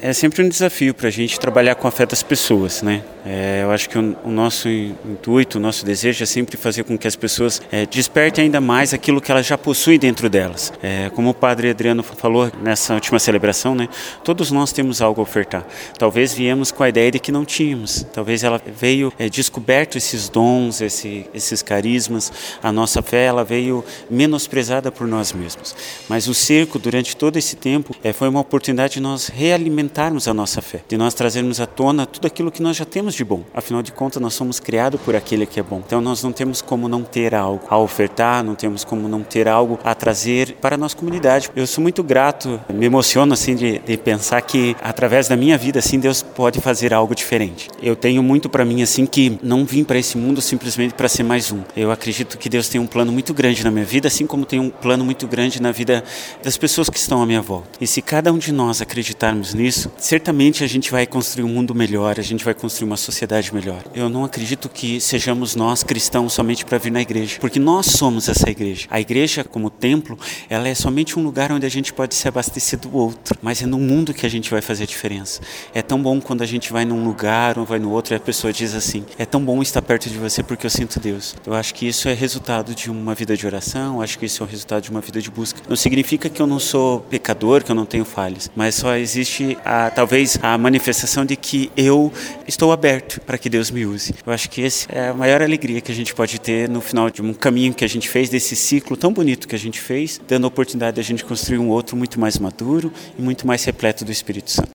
É sempre um desafio para a gente trabalhar com a fé das pessoas, né? Eu acho que o nosso intuito, o nosso desejo é sempre fazer com que as pessoas despertem ainda mais aquilo que elas já possuem dentro delas. Como o Padre Adriano falou nessa última celebração, né? Todos nós temos algo a ofertar. Talvez viemos com a ideia de que não tínhamos. Talvez ela veio descoberto esses dons, esses carismas. A nossa fé ela veio menosprezada por nós mesmos. Mas o cerco, durante todo esse tempo, foi uma oportunidade de nós realimentarmos a nossa fé, de nós trazermos à tona tudo aquilo que nós já temos de bom. Afinal de contas, nós somos criados por aquele que é bom. Então nós não temos como não ter algo a ofertar, não temos como não ter algo a trazer para a nossa comunidade. Eu sou muito grato, me emociono assim de pensar que através da minha vida assim Deus pode fazer algo diferente. Eu tenho muito para mim assim que não vim para esse mundo simplesmente para ser mais um. Eu acredito que Deus tem um plano muito grande na minha vida, assim como tem um plano muito grande na vida das pessoas que estão à minha volta. E se cada um de nós acreditarmos nisso, certamente a gente vai construir um mundo melhor, a gente vai construir uma sociedade melhor. Eu não acredito que sejamos nós cristãos somente para vir na igreja, porque nós somos essa igreja. A igreja, como templo, ela é somente um lugar onde a gente pode se abastecer do outro, mas é no mundo que a gente vai fazer a diferença. É tão bom quando a gente vai num lugar ou vai no outro e a pessoa diz assim, é tão bom estar perto de você porque eu sinto Deus. Eu acho que isso é resultado de uma vida de oração, acho que isso é o resultado de uma vida de busca. Não significa que eu não sou pecador, que eu não tenho falhas, mas só existe talvez a manifestação de que eu estou aberto para que Deus me use. Eu acho que essa é a maior alegria que a gente pode ter no final de um caminho que a gente fez, desse ciclo tão bonito que a gente fez, dando a oportunidade de a gente construir um outro muito mais maduro e muito mais repleto do Espírito Santo.